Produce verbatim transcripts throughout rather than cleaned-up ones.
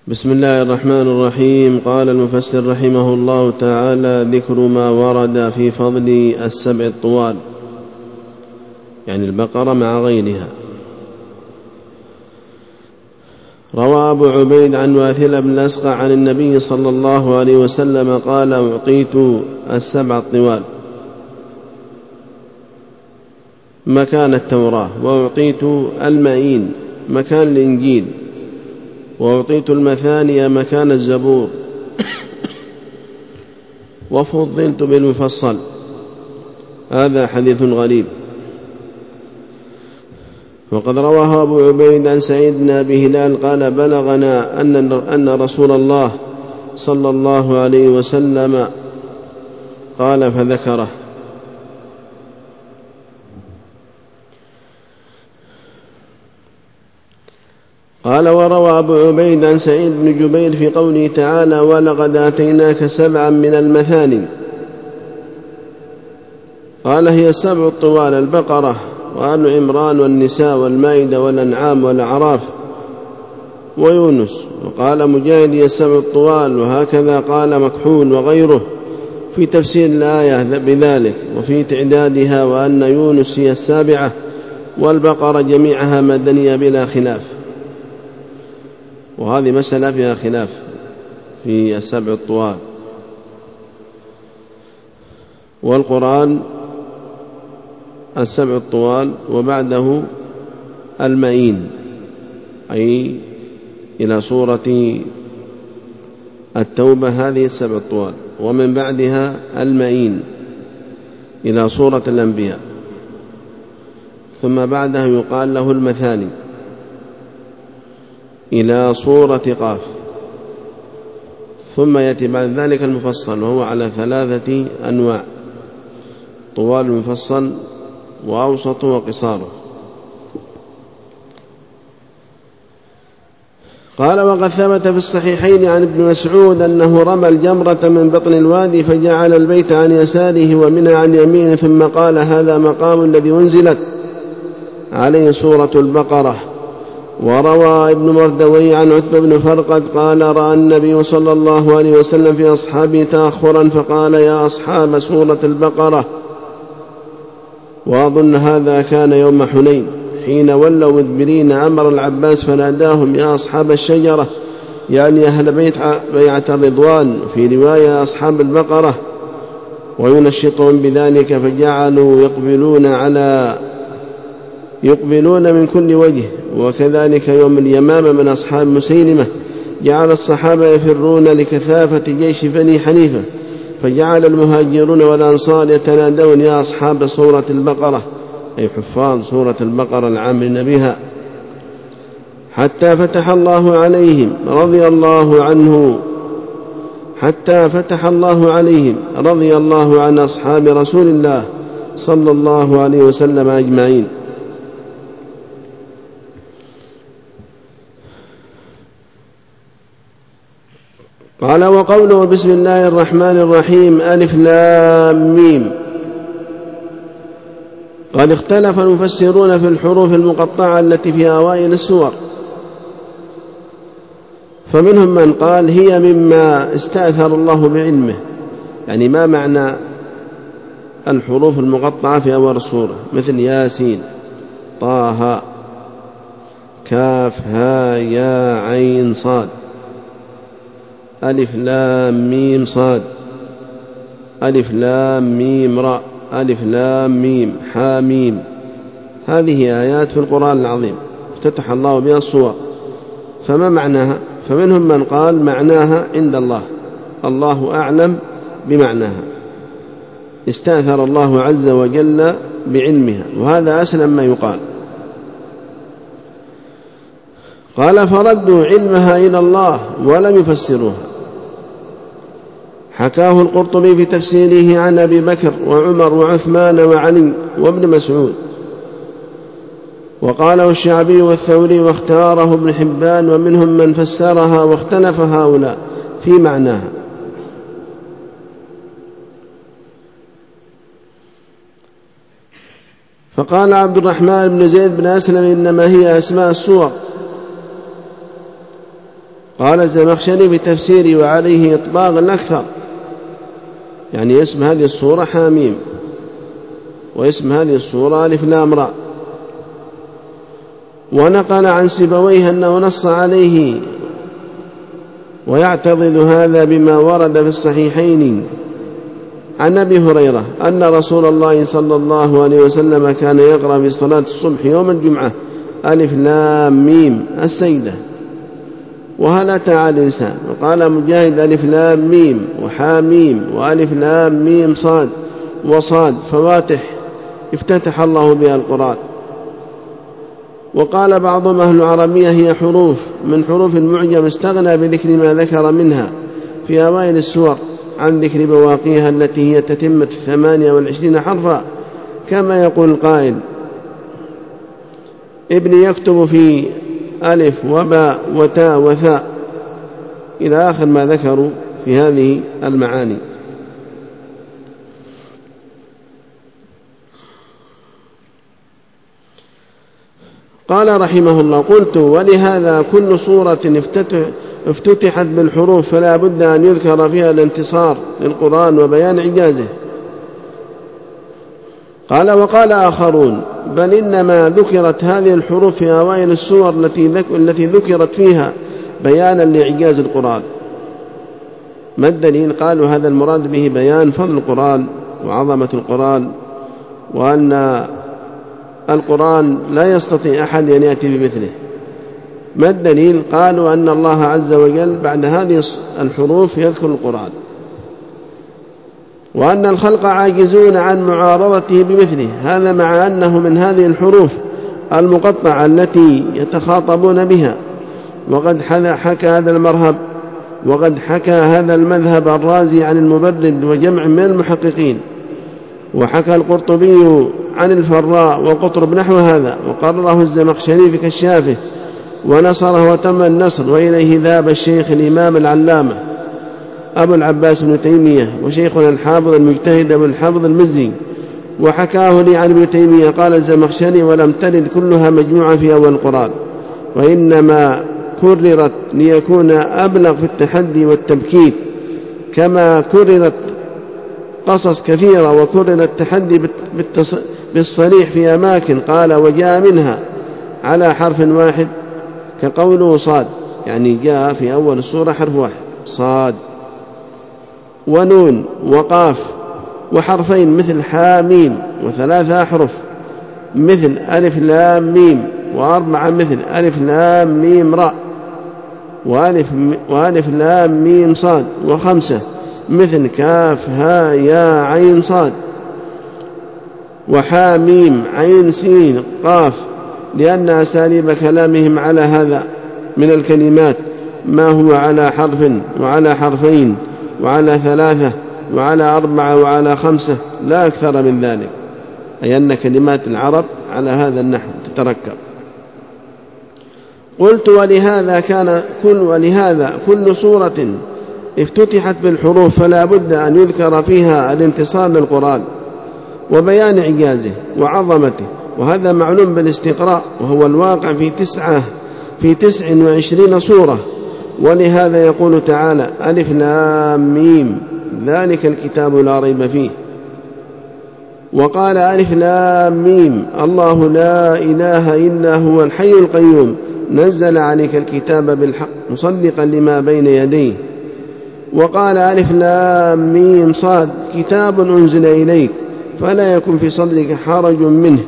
بسم الله الرحمن الرحيم. قال المفسر رحمه الله تعالى: ذكر ما ورد في فضل السبع الطوال، يعني البقرة مع غيرها. روى أبو عبيد عن واثلة بن الأسقع عن النبي صلى الله عليه وسلم قال: أعطيت السبع الطوال مكان التوراة، وأعطيت المئين مكان الإنجيل، وأعطيت المثاني مكان الزبور، وفضلت بالمفصل. هذا حديث غريب. وقد رواه أبو عبيد عن سعيد بن أبي هلال قال: بلغنا أن, أن رسول الله صلى الله عليه وسلم قال فذكره. قال: وروى أبو عبيد عن سعيد بن جبير في قوله تعالى: ولقد آتيناك سبعا من المثاني. قال: هي السبع الطوال: البقرة وآل عمران والنساء والمائدة والأنعام والأعراف ويونس. وقال مجاهد: هي السبع الطوال، وهكذا قال مكحول وغيره في تفسير الآية بذلك وفي تعدادها، وأن يونس هي السابعة والبقرة جميعها مدنية بلا خلاف. وهذه مسألة فيها خلاف في السبع الطوال. والقرآن السبع الطوال وبعده المئين، أي إلى سورة التوبة، هذه السبع الطوال، ومن بعدها المئين إلى سورة الأنبياء، ثم بعدها يقال له المثاني إلى سورة قاف، ثم يأتي بعد ذلك المفصل، وهو على ثلاثة أنواع: طوال المفصل وأوسط وقصاره. قال: وقد ثبت في الصحيحين عن ابن مسعود أنه رمى الجمرة من بطن الوادي فجعل البيت عن يساره ومنى عن يمينه، ثم قال: هذا مقام الذي أنزلت عليه سورة البقرة. وروى ابن مردوي عن عتبة بن فرقد قال: رأى النبي صلى الله عليه وسلم في أصحابه تأخرا فقال: يا أصحاب سورة البقرة. وأظن هذا كان يوم حنين، حين ولوا مدبرين أمر العباس فناداهم: يا أصحاب الشجرة، يعني أهل بيعة الرضوان، في رواية أصحاب البقرة، وينشطهم بذلك، فجعلوا يقبلون على يقبلون من كل وجه. وكذلك يوم اليمامة من أصحاب مسيلمة جعل الصحابة يفرون لكثافة جيش بني حنيفة، فجعل المهاجرون والأنصار يتنادون: يا أصحاب سورة البقرة، أي حفاظ سورة البقرة العاملين بها، حتى فتح الله عليهم رضي الله عنه حتى فتح الله عليهم رضي الله عن أصحاب رسول الله صلى الله عليه وسلم أجمعين. قال: وقوله بسم الله الرحمن الرحيم ألف لام ميم. قد اختلف المفسرون في الحروف المقطعة التي في أوائل السور، فمنهم من قال هي مما استأثر الله بعلمه، يعني ما معنى الحروف المقطعة في أول السورة، مثل ياسين، طه، كاف، ها، يا، عين، صاد، ألف لام ميم صاد، ألف لام ميم راء، ألف لام ميم حاميم. هذه آيات في القرآن العظيم افتتح الله بها الصور، فما معناها؟ فمنهم من قال معناها عند الله، الله أعلم بمعناها، استأثر الله عز وجل بعلمها، وهذا أسلم ما يقال. قال: فردوا علمها إلى الله ولم يفسروها. حكاه القرطبي في تفسيره عن أبي بكر وعمر وعثمان وعلي وابن مسعود، وقاله الشعبي والثوري، واختاره ابن حبان، ومنهم من فسرها، واختلف هؤلاء في معناها. فقال عبد الرحمن بن زيد بن أسلم: إنما هي أسماء السور، قال الزمخشري بتفسيري وعليه إطباق الأكثر، يعني اسم هذه السورة حاميم، واسم هذه السورة ألف لام راء. ونقل عن سيبويه أنه نص عليه، ويعتضد هذا بما ورد في الصحيحين عن أبي هريرة أن رسول الله صلى الله عليه وسلم كان يقرأ في صلاة الصبح يوم الجمعة ألف لام ميم السيدة وهل أتى على الإنسان. وقال مجاهد ألف لام ميم وحاميم وألف لام ميم صاد وصاد فواتح افتتح الله بها القرآن. وقال بعضهم أهل العربية هي حروف من حروف المعجم استغنى بذكر ما ذكر منها في أوائل السور عن ذكر بواقيها التي هي تتمة الثمانية والعشرين حرفا، كما يقول القائل ابن يكتب في ألف وباء وتاء وثاء إلى آخر ما ذكروا في هذه المعاني. قال رحمه الله: قلت: ولهذا كل سورة افتتحت بالحروف فلا بد أن يذكر فيها الانتصار للقرآن وبيان إعجازه. قال: وقال آخرون: بل إنما ذكرت هذه الحروف في أوائل السور التي ذكرت فيها بيانا لإعجاز القرآن. ما الدليل؟ قالوا: هذا المراد به بيان فضل القرآن وعظمة القرآن، وأن القرآن لا يستطيع أحد أن يأتي بمثله. ما الدليل؟ قالوا: أن الله عز وجل بعد هذه الحروف يذكر القرآن، وأن الخلق عاجزون عن معارضته بمثله، هذا مع أنه من هذه الحروف المقطعة التي يتخاطبون بها. وقد حكى هذا المذهب وقد حكى هذا المذهب الرازي عن المبرد وجمع من المحققين، وحكى القرطبي عن الفراء وقطرب نحو هذا، وقرره الزمخشري في كشافه ونصره وتم النصر. وإليه ذهب الشيخ الإمام العلامة أبو العباس بن تيمية وشيخنا الحافظ المجتهد أبو الحافظ المزي، وحكاه لي عن ابن تيمية. قال الزمخشري: ولم ترد كلها مجموعة في أول القرآن، وإنما كررت ليكون أبلغ في التحدي والتبكيت، كما كررت قصص كثيرة وكرر التحدي بالصريح في أماكن. قال: وجاء منها على حرف واحد كقوله صاد، يعني جاء في أول السورة حرف واحد صاد، ونون وقاف، وحرفين مثل حاميم، وثلاثة أحرف مثل ألف لام ميم، وأربعة مثل ألف لام ميم راء، وألف, وألف لام ميم صاد، وخمسة مثل كاف ها يا عين صاد، وحاميم عين سين قاف، لأن أساليب كلامهم على هذا من الكلمات ما هو على حرف وعلى حرفين وعلى ثلاثة وعلى أربعة وعلى خمسة، لا أكثر من ذلك، أي أن كلمات العرب على هذا النحو تتركب. قلت: ولهذا كان كل ولهذا كل سورة افتتحت بالحروف فلا بد أن يذكر فيها الانتصار للقرآن وبيان إعجازه وعظمته، وهذا معلوم بالاستقراء، وهو الواقع في تسعة في تسع وعشرين سورة. ولهذا يقول تعالى: ألف لام ميم ذلك الكتاب لا ريب فيه. وقال: ألف لام ميم الله لا إله إلا هو الحي القيوم نزل عليك الكتاب بالحق مصدقا لما بين يديه. وقال: ألف لام ميم صاد كتاب أنزل إليك فلا يكن في صدرك حرج منه.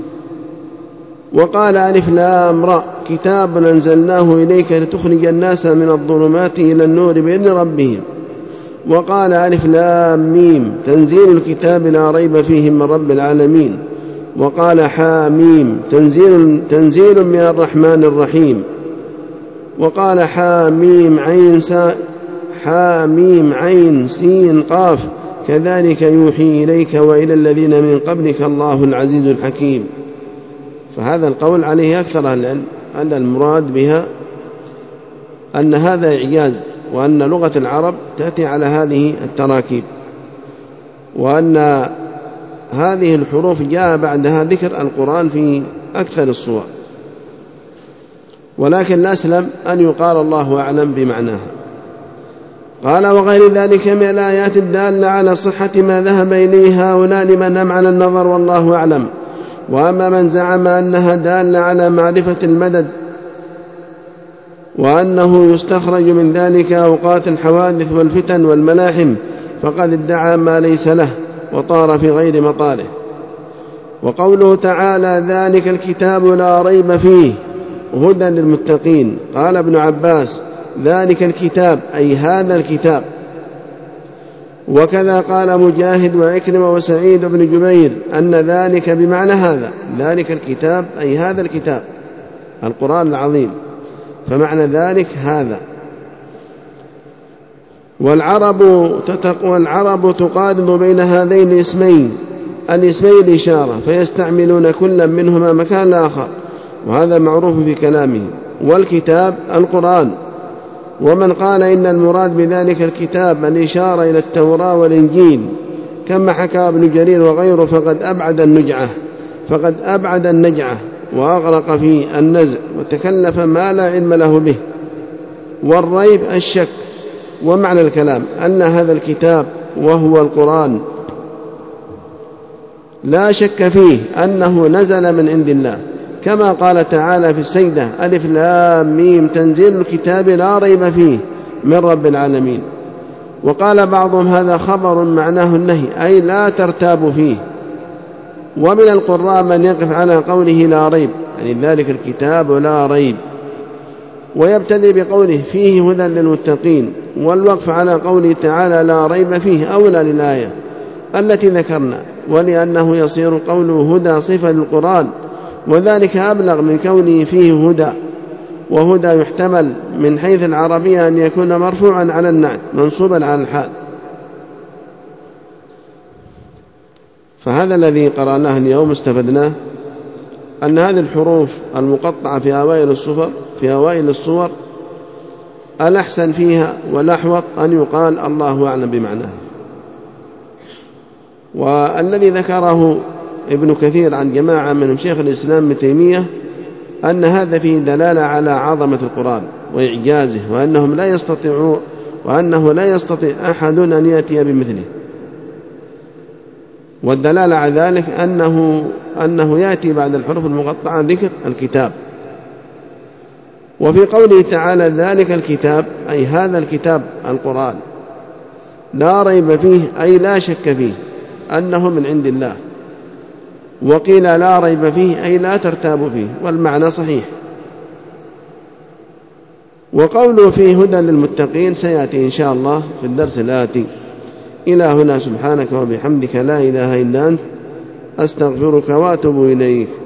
وقال: ألف لام راء كتاب أنزلناه إليك لتخرج الناس من الظلمات إلى النور بإذن ربهم. وقال: ألف لام ميم تنزيل الكتاب لا ريب فيه من رب العالمين. وقال: حاميم تنزيل, تنزيل من الرحمن الرحيم. وقال: حاميم عين سا حاميم عين سين قاف كذلك يوحي إليك وإلى الذين من قبلك الله العزيز الحكيم. فهذا القول عليه أكثر أهل العلم أن المراد بها أن هذا إعجاز، وأن لغة العرب تأتي على هذه التراكيب، وأن هذه الحروف جاء بعدها ذكر القرآن في أكثر الصور. ولكن الأسلم أن يقال الله أعلم بمعناها. قال وغير ذلك من الآيات الدالة على صحة ما ذهب إليه هؤلاء لمن أمعن النظر والله أعلم. وأما من زعم أنها دالة على معرفة المدد وأنه يستخرج من ذلك أوقات الحوادث والفتن والملاحم فقد ادعى ما ليس له وطار في غير مطاره. وقوله تعالى ذلك الكتاب لا ريب فيه هدى للمتقين، قال ابن عباس ذلك الكتاب أي هذا الكتاب. وكذا قال مجاهد وعكرمة وسعيد بن جبير أن ذلك بمعنى هذا، ذلك الكتاب أي هذا الكتاب القرآن العظيم، فمعنى ذلك هذا. والعرب والعرب تقارن بين هذين الاسمين الاسمين الإشارة فيستعملون كل منهما مكان الآخر، وهذا معروف في كلامه. والكتاب القرآن. ومن قال إن المراد بذلك الكتاب الإشارة إلى التوراة والإنجيل كما حكى ابن جرير وغيره فقد أبعد النجعة فقد أبعد النجعة وأغرق في النزع وتكلف ما لا علم له به. والريب الشك. ومعنى الكلام أن هذا الكتاب وهو القرآن لا شك فيه أنه نزل من عند الله، كما قال تعالى في السجدة ألف لام ميم تنزيل الكتاب لا ريب فيه من رب العالمين. وقال بعضهم هذا خبر معناه النهي أي لا ترتاب فيه. ومن القراء من يقف على قوله لا ريب يعني ذلك الكتاب لا ريب، ويبتدئ بقوله فيه هدى للمتقين، والوقف على قوله تعالى لا ريب فيه أولى للآية التي ذكرنا، ولأنه يصير قوله هدى صفة للقرآن، وذلك أبلغ من كونه فيه هدى. وهدى يحتمل من حيث العربية أن يكون مرفوعا على النعت منصوبا على الحال. فهذا الذي قرأناه اليوم استفدناه أن هذه الحروف المقطعة في أوائل الصور في أوائل الصور الأحسن فيها والأحوط أن يقال الله أعلم بمعناه. والذي ذكره ابن كثير عن جماعة من شيخ الإسلام ابن تيمية أن هذا فيه دلالة على عظمة القرآن وإعجازه، وأنهم لا يستطيعون وأنه لا يستطيع أحد أن يأتي بمثله. والدلالة على ذلك أنه, أنه يأتي بعد الحروف المقطعة ذكر الكتاب. وفي قوله تعالى ذلك الكتاب أي هذا الكتاب القرآن لا ريب فيه أي لا شك فيه أنه من عند الله. وقيل لا ريب فيه أي لا ترتاب فيه، والمعنى صحيح. وقوله فيه هدى للمتقين سيأتي إن شاء الله في الدرس الآتي. إلى هنا سبحانك وبحمدك لا إله إلا أنت أستغفرك وأتوب إليك.